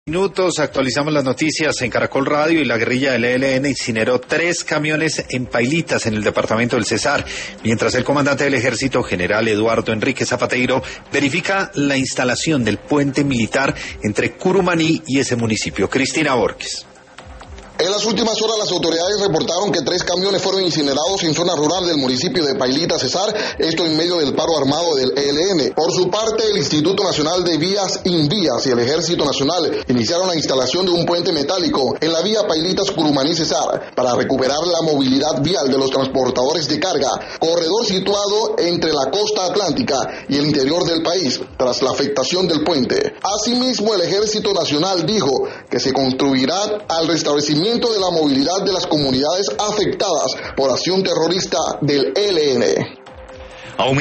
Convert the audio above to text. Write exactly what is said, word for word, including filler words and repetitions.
Minutos, actualizamos las noticias en Caracol Radio y la guerrilla del E L N incineró tres camiones en Pailitas, en el departamento del Cesar, mientras el comandante del ejército, general Eduardo Enrique Zapateiro, verifica la instalación del puente militar entre Curumaní y ese municipio. Cristina Borges. En las últimas horas las autoridades reportaron que tres camiones fueron incinerados en zona rural del municipio de Pailita, Cesar, esto en medio del paro armado del E L N. Por su parte, el Instituto Nacional de Vías Invías y el Ejército Nacional iniciaron la instalación de un puente metálico en la vía Pailitas-Curumaní, Cesar, para recuperar la movilidad vial de los transportadores de carga, corredor situado entre la costa atlántica y el interior del país, tras la afectación del puente. Asimismo, el Ejército Nacional dijo que se construirá al restablecimiento de la movilidad de las comunidades afectadas por acción terrorista del E L N.